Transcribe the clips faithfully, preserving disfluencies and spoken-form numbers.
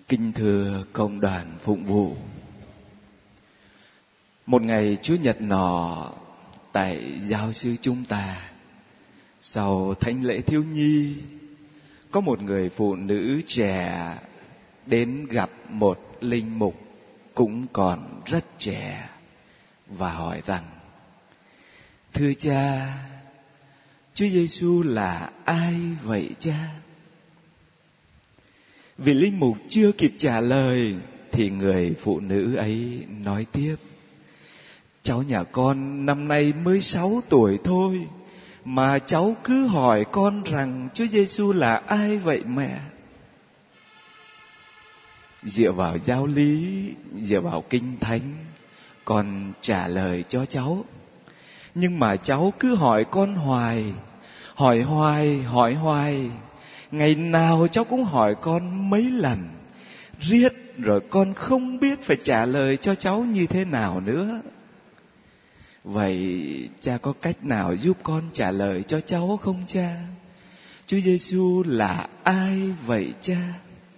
Kính thưa cộng đoàn phụng vụ, một ngày Chủ nhật nọ tại giáo xứ chúng ta, sau thánh lễ thiếu nhi, có một người phụ nữ trẻ đến gặp một linh mục cũng còn rất trẻ và hỏi rằng: thưa cha, Chúa Giêsu là ai vậy cha? Vị linh mục chưa kịp trả lời thì người phụ nữ ấy nói tiếp: cháu nhà con năm nay mới sáu tuổi thôi mà cháu cứ hỏi con rằng Chúa Giêsu là ai vậy mẹ? Dựa vào giáo lý, dựa vào kinh thánh, con trả lời cho cháu. Nhưng mà cháu cứ hỏi con hoài, hỏi hoài, hỏi hoài. Ngày nào cháu cũng hỏi con mấy lần, riết rồi con không biết phải trả lời cho cháu như thế nào nữa. Vậy cha có cách nào giúp con trả lời cho cháu không cha? Chúa Giêsu là ai vậy cha?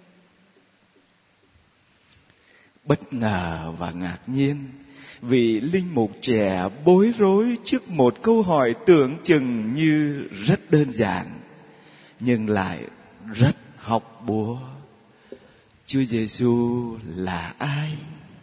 Bất ngờ và ngạc nhiên, vị linh mục trẻ bối rối trước một câu hỏi tưởng chừng như rất đơn giản, nhưng lại rất học búa. Chúa Giêsu là ai?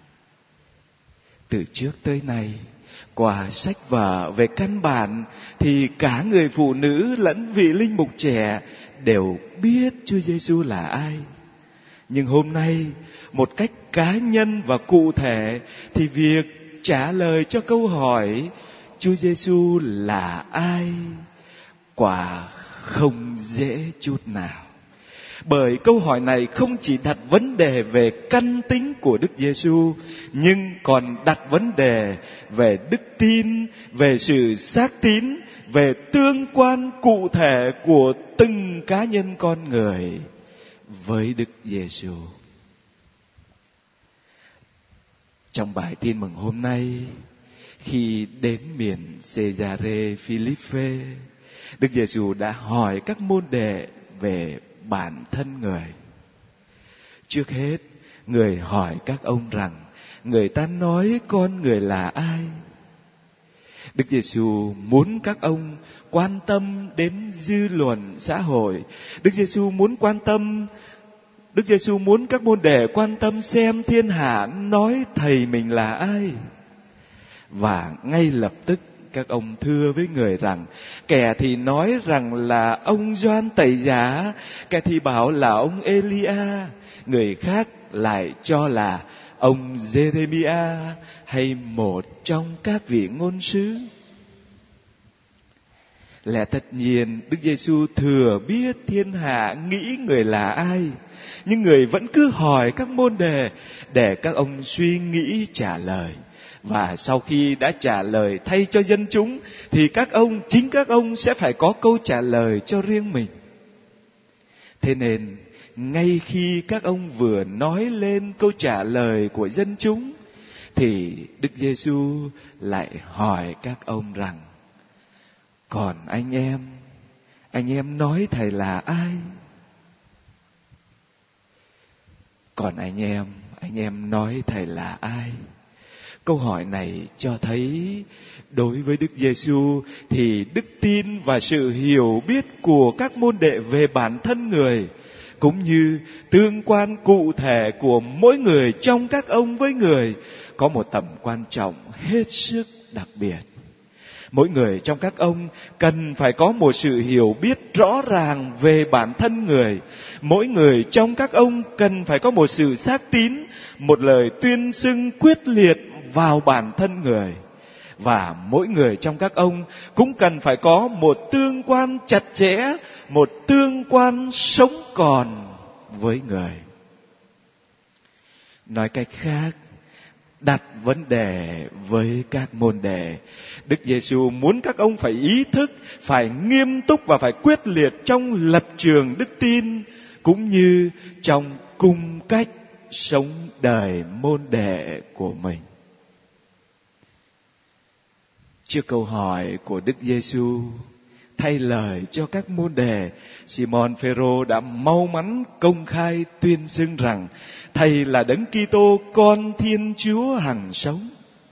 Từ trước tới nay, qua sách vở về căn bản thì cả người phụ nữ lẫn vị linh mục trẻ đều biết Chúa Giêsu là ai. Nhưng hôm nay, một cách cá nhân và cụ thể, thì việc trả lời cho câu hỏi Chúa Giêsu là ai quả không dễ chút nào. Bởi câu hỏi này không chỉ đặt vấn đề về căn tính của Đức Giêsu, nhưng còn đặt vấn đề về đức tin, về sự xác tín, về tương quan cụ thể của từng cá nhân con người với Đức Giêsu. Trong bài tin mừng hôm nay, khi đến miền Cesarea Philippe, Đức Giêsu đã hỏi các môn đệ về bản thân người. Trước hết, người hỏi các ông rằng: người ta nói con người là ai? Đức Giêsu muốn các ông quan tâm đến dư luận xã hội. Đức Giêsu muốn quan tâm Đức Giêsu muốn các môn đệ quan tâm xem thiên hạ nói thầy mình là ai. Và ngay lập tức các ông thưa với người rằng: kẻ thì nói rằng là ông Gioan Tẩy Giả, kẻ thì bảo là ông Elia, người khác lại cho là ông Jeremia hay một trong các vị ngôn sứ. Lẽ tất nhiên Đức Giêsu thừa biết thiên hạ nghĩ người là ai, nhưng người vẫn cứ hỏi các môn đệ để các ông suy nghĩ trả lời. Và sau khi đã trả lời thay cho dân chúng, thì các ông, chính các ông sẽ phải có câu trả lời cho riêng mình. Thế nên, ngay khi các ông vừa nói lên câu trả lời của dân chúng, thì Đức Giêsu lại hỏi các ông rằng: còn anh em, anh em nói thầy là ai? Còn anh em, anh em nói thầy là ai? Câu hỏi này cho thấy đối với Đức Giêsu thì đức tin và sự hiểu biết của các môn đệ về bản thân người, cũng như tương quan cụ thể của mỗi người trong các ông với người, có một tầm quan trọng hết sức đặc biệt. Mỗi người trong các ông cần phải có một sự hiểu biết rõ ràng về bản thân người. Mỗi người trong các ông cần phải có một sự xác tín, một lời tuyên xưng quyết liệt vào bản thân người. Và mỗi người trong các ông cũng cần phải có một tương quan chặt chẽ, một tương quan sống còn với người. Nói cách khác, đặt vấn đề với các môn đệ, Đức Giêsu muốn các ông phải ý thức, phải nghiêm túc và phải quyết liệt trong lập trường đức tin, cũng như trong cung cách sống đời môn đệ của mình. Trước câu hỏi của Đức Giêsu, thay lời cho các môn đệ, Simon Phêrô đã mau mắn công khai tuyên xưng rằng Thầy là Đấng Kitô, Con Thiên Chúa hằng sống.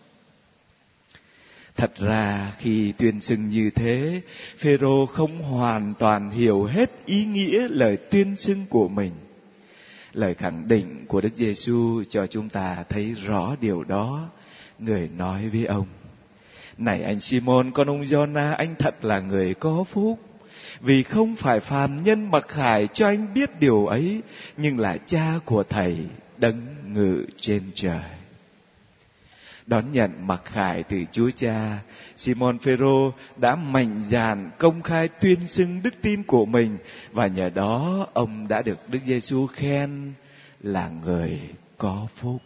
Thật ra khi tuyên xưng như thế, Phêrô không hoàn toàn hiểu hết ý nghĩa lời tuyên xưng của mình. Lời khẳng định của Đức Giêsu cho chúng ta thấy rõ điều đó. Người nói với ông: Này anh Simon, con ông Giô-na, anh thật là người có phúc, vì không phải phàm nhân mặc khải cho anh biết điều ấy, nhưng là Cha của Thầy đấng ngự trên trời. Đón nhận mặc khải từ Chúa Cha, Simon Phêrô đã mạnh dạn công khai tuyên xưng đức tin của mình, và nhờ đó ông đã được Đức Giêsu khen là người có phúc.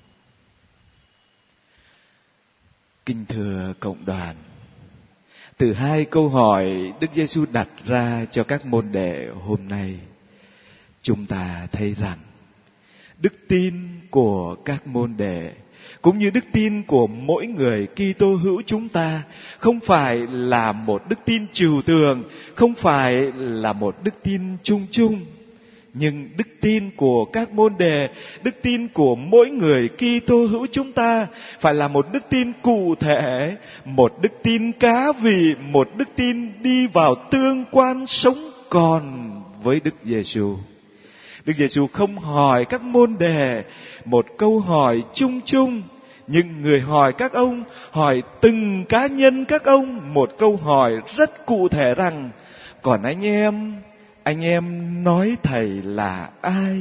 Kính thưa cộng đoàn, từ hai câu hỏi Đức Giêsu đặt ra cho các môn đệ hôm nay, chúng ta thấy rằng đức tin của các môn đệ cũng như đức tin của mỗi người Kitô hữu chúng ta không phải là một đức tin trừu tượng, không phải là một đức tin chung chung, nhưng đức tin của các môn đệ, đức tin của mỗi người Kitô hữu chúng ta phải là một đức tin cụ thể, một đức tin cá vị, một đức tin đi vào tương quan sống còn với Đức Giêsu. Đức Giêsu không hỏi các môn đệ một câu hỏi chung chung, nhưng người hỏi các ông, hỏi từng cá nhân các ông một câu hỏi rất cụ thể rằng: còn anh em, anh em nói Thầy là ai?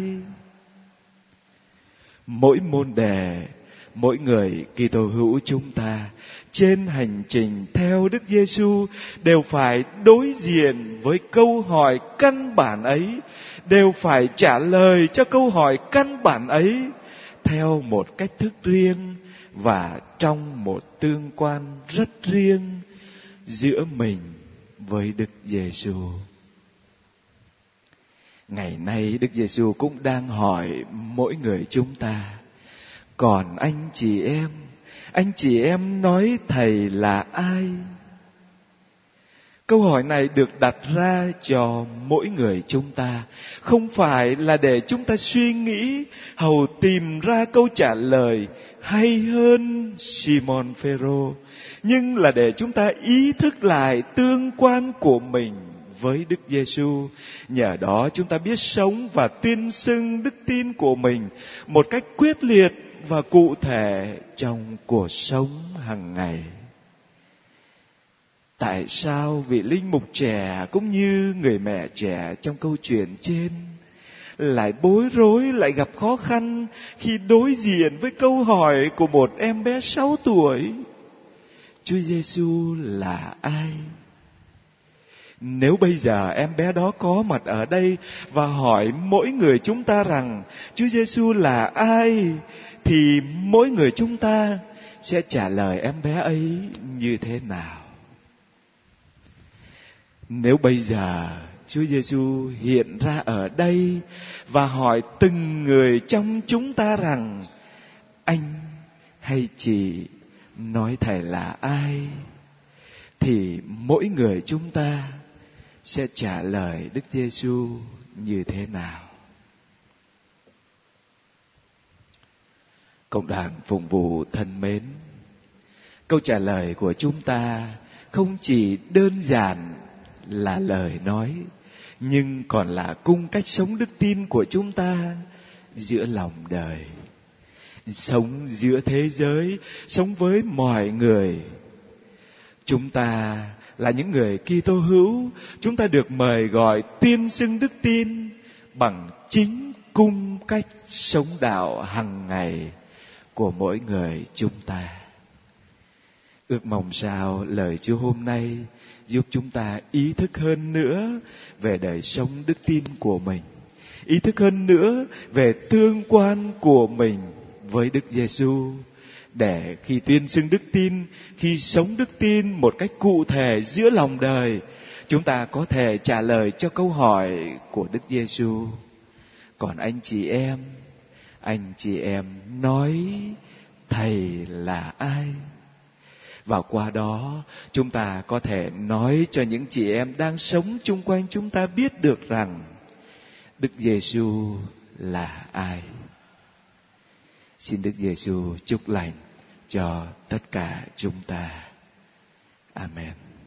Mỗi môn đệ, mỗi người Kitô hữu chúng ta trên hành trình theo Đức Giêsu đều phải đối diện với câu hỏi căn bản ấy, đều phải trả lời cho câu hỏi căn bản ấy theo một cách thức riêng và trong một tương quan rất riêng giữa mình với Đức Giêsu. Ngày nay Đức Giêsu cũng đang hỏi mỗi người chúng ta: còn anh chị em, anh chị em nói Thầy là ai? Câu hỏi này được đặt ra cho mỗi người chúng ta, không phải là để chúng ta suy nghĩ hầu tìm ra câu trả lời hay hơn Simon Phêrô, nhưng là để chúng ta ý thức lại tương quan của mình với Đức Giêsu. Nhờ đó chúng ta biết sống và tuyên xưng đức tin của mình một cách quyết liệt và cụ thể trong cuộc sống hàng ngày. Tại sao vị linh mục trẻ cũng như người mẹ trẻ trong câu chuyện trên lại bối rối, lại gặp khó khăn khi đối diện với câu hỏi của một em bé sáu tuổi: Chúa Giêsu là ai? Nếu bây giờ em bé đó có mặt ở đây và hỏi mỗi người chúng ta rằng Chúa Giêsu là ai, thì mỗi người chúng ta sẽ trả lời em bé ấy như thế nào? Nếu bây giờ Chúa Giêsu hiện ra ở đây và hỏi từng người trong chúng ta rằng: anh hay chị nói Thầy là ai, thì mỗi người chúng ta sẽ trả lời Đức Giêsu như thế nào? Cộng đoàn phụng vụ thân mến, câu trả lời của chúng ta không chỉ đơn giản là lời nói, nhưng còn là cung cách sống đức tin của chúng ta giữa lòng đời, sống giữa thế giới, sống với mọi người. Chúng ta là những người Kitô hữu, chúng ta được mời gọi tuyên xưng đức tin bằng chính cung cách sống đạo hàng ngày của mỗi người chúng ta. Ước mong sao lời Chúa hôm nay giúp chúng ta ý thức hơn nữa về đời sống đức tin của mình, ý thức hơn nữa về tương quan của mình với Đức Giêsu, để khi tuyên xưng đức tin, khi sống đức tin một cách cụ thể giữa lòng đời, chúng ta có thể trả lời cho câu hỏi của Đức Giêsu: còn anh chị em, anh chị em nói Thầy là ai? Và qua đó chúng ta có thể nói cho những chị em đang sống chung quanh chúng ta biết được rằng Đức Giêsu là ai. Xin Đức Giêsu chúc lành cho tất cả chúng ta. Amen.